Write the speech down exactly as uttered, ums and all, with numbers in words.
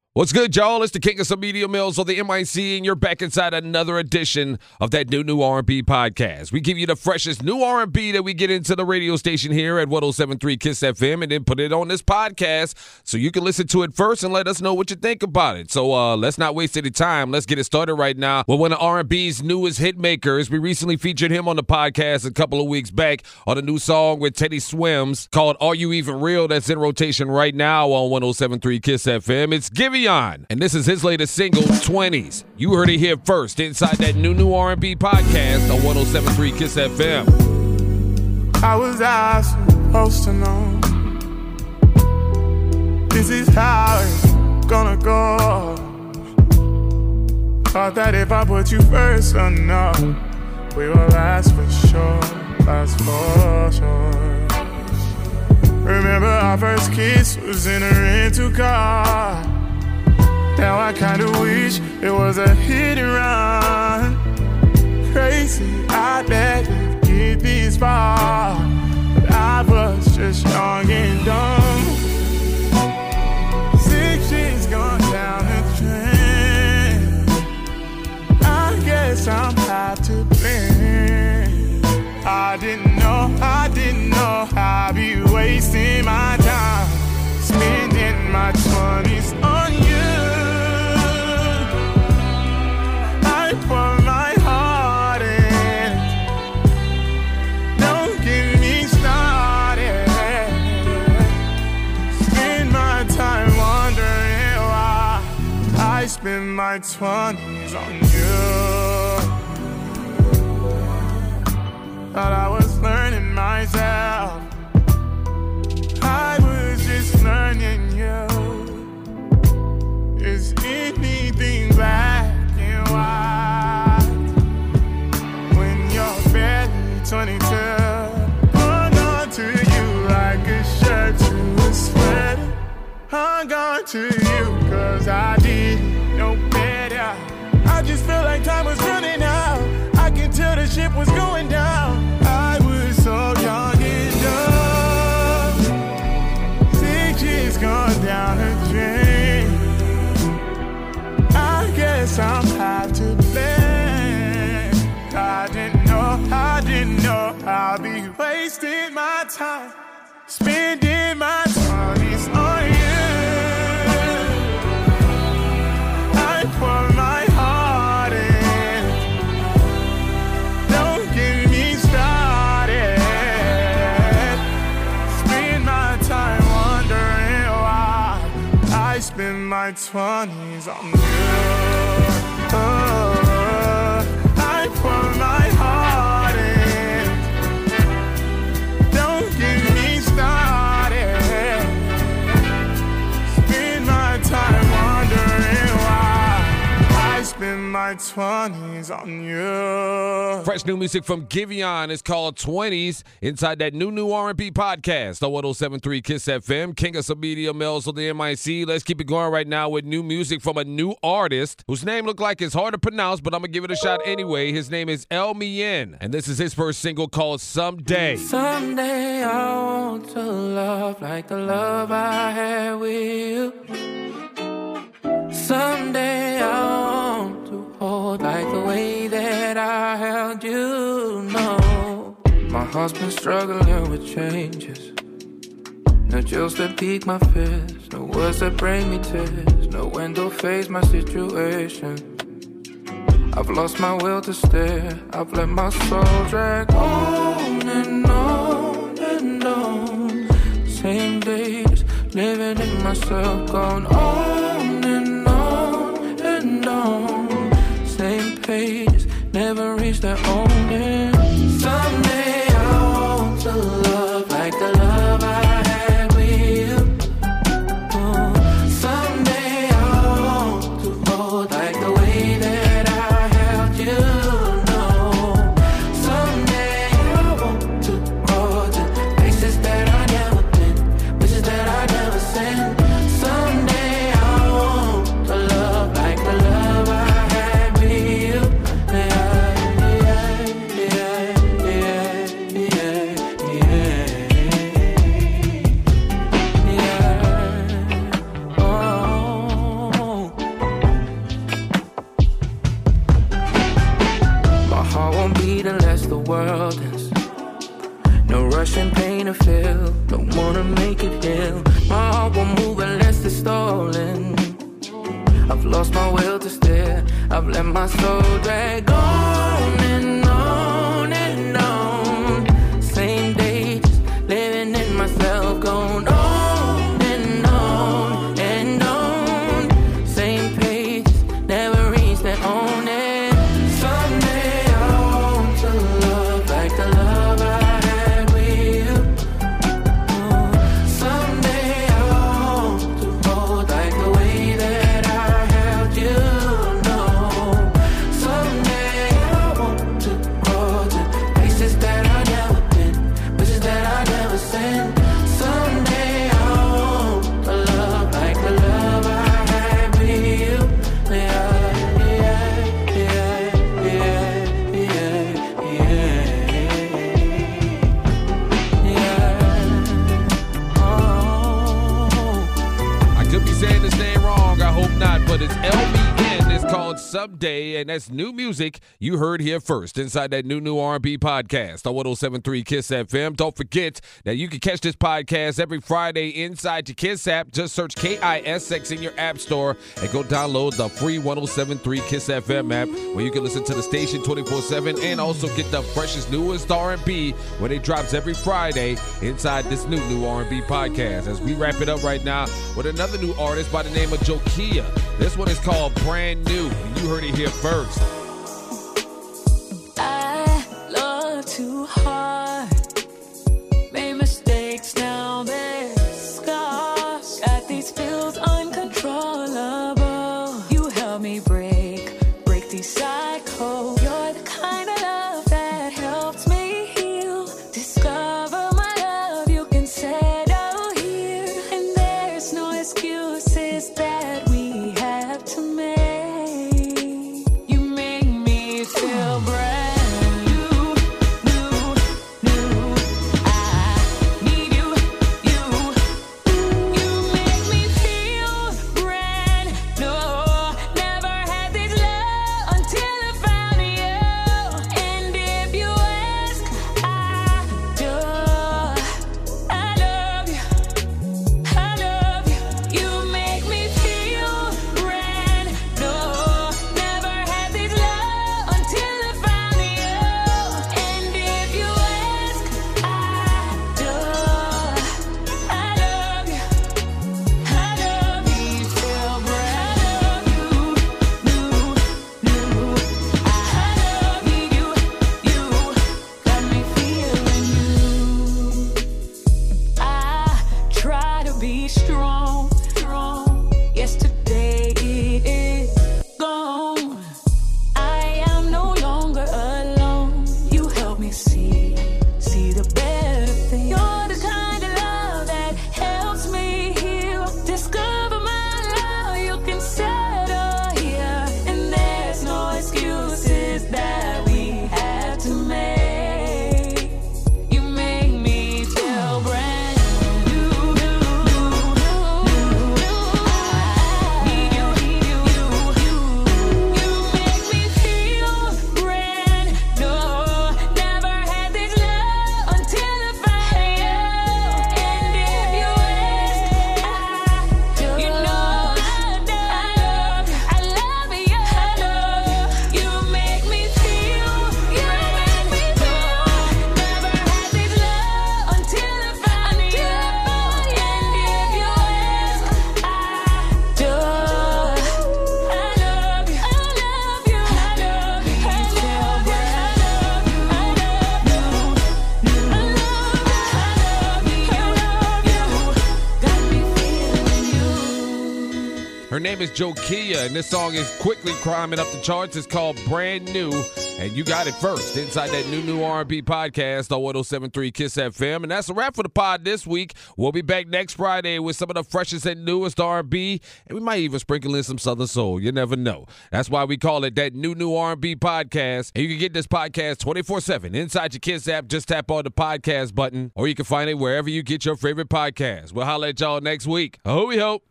What's good, y'all? It's the King of Some Media Mills on the M I C, and you're back inside another edition of that new, new R and B podcast. We give you the freshest new R and B that we get into the radio station here at one oh seven point three KISS F M, and then put it on this podcast so you can listen to it first and let us know what you think about it. So uh, let's not waste any time. Let's get it started right now with one of R and B's newest hit makers. We recently featured him on the podcast a couple of weeks back on a new song with Teddy Swims called Are You Even Real? That's in rotation right now on one oh seven point three KISS F M. It's Giveon. And this is his latest single, twenties. You heard it here first inside that new, new R and B podcast on one oh seven point three KISS F M. How was I supposed to know this is how it's gonna go? Thought that if I put you first enough, we will last for sure, last for sure. Remember our first kiss was in a rental car. Now I kinda wish it was a hit and run. Crazy, I let it get this far, but I was just young and dumb. Six years gone down the drain. I guess I'm half to blame. I didn't know, I didn't know I'd be wasting my time, spending my twenties on you. Put my heart in. Don't get me started. Spend my time wondering why I spend my twenties on you. Thought I was learning myself. I was just learning you. Is anything black and white? twenty-two, hung on to you like a shirt to a sweater. Hung on to you cause I didn't know better. I just felt like time was running out. I can tell the ship was going down. I was so young and dumb. Six years gone down the drain. I guess I'm half to blame. I didn't know, I didn't know I'd be wasting my time, spending my twenties on you. I put my heart in. Don't get me started. Spend my time wondering why I spend my twenties on you. Oh. Put my heart in. Don't get me started. Spend my time wondering why I spend my twenties on you. Fresh new music from Giveon is called twenties inside that new, new R and B podcast on one oh seven point three KISS F M. King of Some Media Mills on the M I C. Let's keep it going right now with new music from a new artist whose name look like it's hard to pronounce, but I'm going to give it a shot anyway. His name is Elmian, and this is his first single called Someday. Someday I want to love like the love I had with you. Someday I want to hold like the way that I held you. No, my heart's been struggling with changes. No jokes that pique my fears, no words that bring me tears, no window face my situation. I've lost my will to stare, I've let my soul drag on and on and on. Same days, living in myself, going on and on and on. Same pace, never reach their own end. Someday I want to love like the love I had with you. Oh, someday I want to hold like the way that I held you. No, someday I want to go to places that I never been, places that I never seen. Someday I want to love like the love I had with you. Yeah, yeah, yeah. let my soul drag on and on and on. Same day, just living in myself, going on and on and on. Same page, never reach their own end. Someday I want to love like the love I had with you. Someday I want to hold like the way that I held you. No. Someday I want to go to places that I never been, places that I never seen. Someday I want to love like the love I had with you. Yeah, yeah, yeah, yeah, yeah, yeah, yeah. Oh. I could be saying this name wrong. I hope not, but it's L B N. It's called Someday, and that's new music you heard here first inside that new, new R and B podcast on one oh seven point three KISS F M. Don't forget that you can catch this podcast every Friday inside your KISS app. Just search K I S X in your app store and go download the free one oh seven point three KISS F M app where you can listen to the station twenty-four seven and also get the freshest, newest R and B when it drops every Friday inside this new, new R and B podcast. As we wrap it up right now with another new artist by the name of Jokia. This one is called Brand New. You heard it here first. I love too hard, made mistakes, now there's scars. Got these feels uncontrollable. You help me break, break these cycles. You're the kind of love that helps me heal. Discover my love, you can settle here. And there's no excuses that we have to make. You make me feel brand new, new, new. I need you, you. You make me feel brand new. Never had this love until I found you. And if you ask, I do. I love you, I love you. You make me feel brand new. Never had this love until I found you. And if you ask, I do. I love you, I love you. Feel brand new, new, new. I love you, you got me feeling you. I try to be strong, strong. Yesterday it is gone. I am no longer alone. You help me see, see the better thing. You're the kind of love that helps me heal. Discover my love, you can settle here. And there's no excuses that we have to make. You make me feel brand new, new, new, new. I need you, need you, you, you. You make me feel brand new. Never had this love until I found you. And if you ask, I do. You know I do. I love you, I love you. You make me feel, you make me feel. Never had this love until I found you. And if you ask, I do. I love you, I love you, I love you. Feel brand new. I love you, I love you, I love you. Got me feeling you. Her name is Jokia, and this song is quickly climbing up the charts. It's called Brand New, and you got it first inside that new, new R and B podcast on one oh seven point three KISS F M. And that's a wrap for the pod this week. We'll be back next Friday with some of the freshest and newest R and B, and we might even sprinkle in some Southern Soul. You never know. That's why we call it that new, new R and B podcast. And you can get this podcast twenty-four seven inside your KISS app. Just tap on the podcast button, or you can find it wherever you get your favorite podcast. We'll holler at y'all next week. I hope we hope.